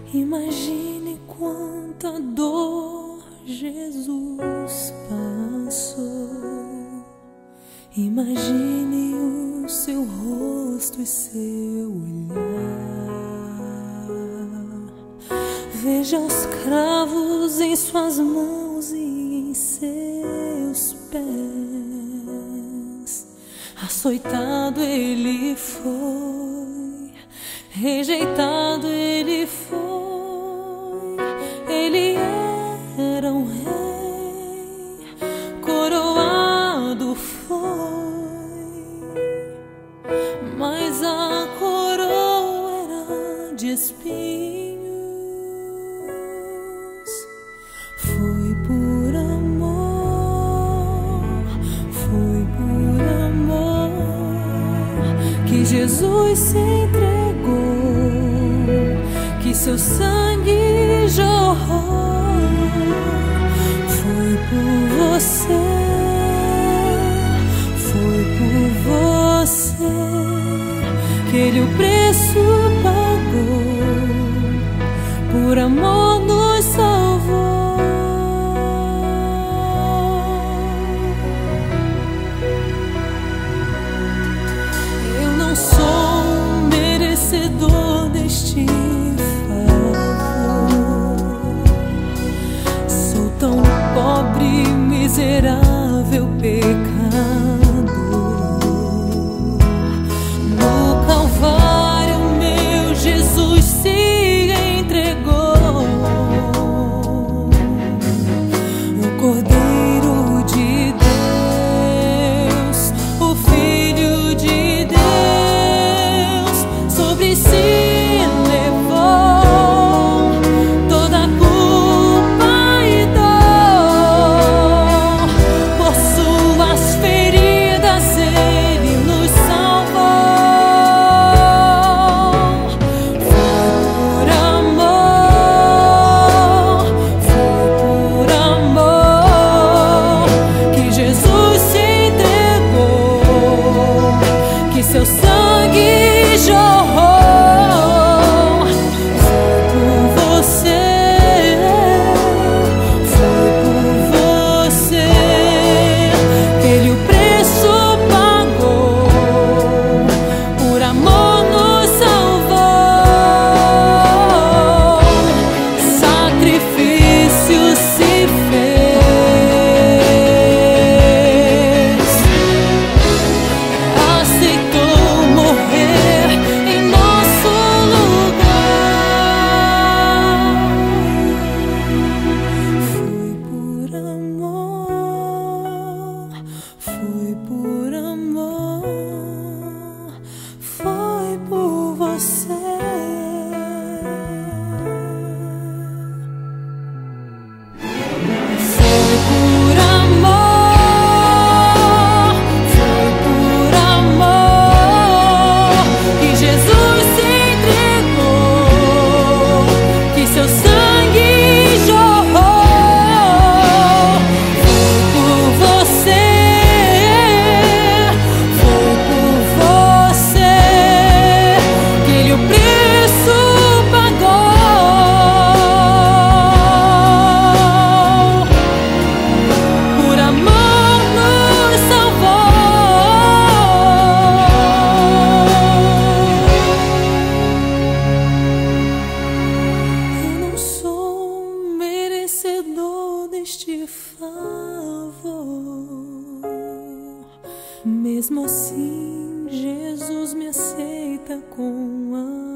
Imagine quanta dor Jesus passou. Imagine o seu rosto e seu olhar. Veja os cravos em suas mãos e em seus pés. Açoitado ele foi, rejeitado ele foi. Ele era um rei, coroado foi, mas a coroa era de espinhos. Foi por amor, foi por amor que Jesus se entregou, que seu sangue jorrou. Foi por você, foi por você que ele o preço pagou, por amor nos salvou. Eu não sou merecedor deste tão pobre, miserável pecador. No Calvário meu Jesus se entregou, o Cordeiro de Deus, o Filho de Deus, sobre si seu sangue jorrou. Foi por você, foi por você que ele o preço pagou, por amor nos salvou. Sacrifício se fez, aceitou morrer em nosso lugar. Foi por amor, foi por amor, foi por você. Foi por amor, foi por amor que Jesus se entregou, que seu sangue jorrou. Foi por você, foi por você que ele o preço pagou, por amor nos salvou. Eu não sou merecedor deste favor, mesmo assim Jesus me aceita com amor.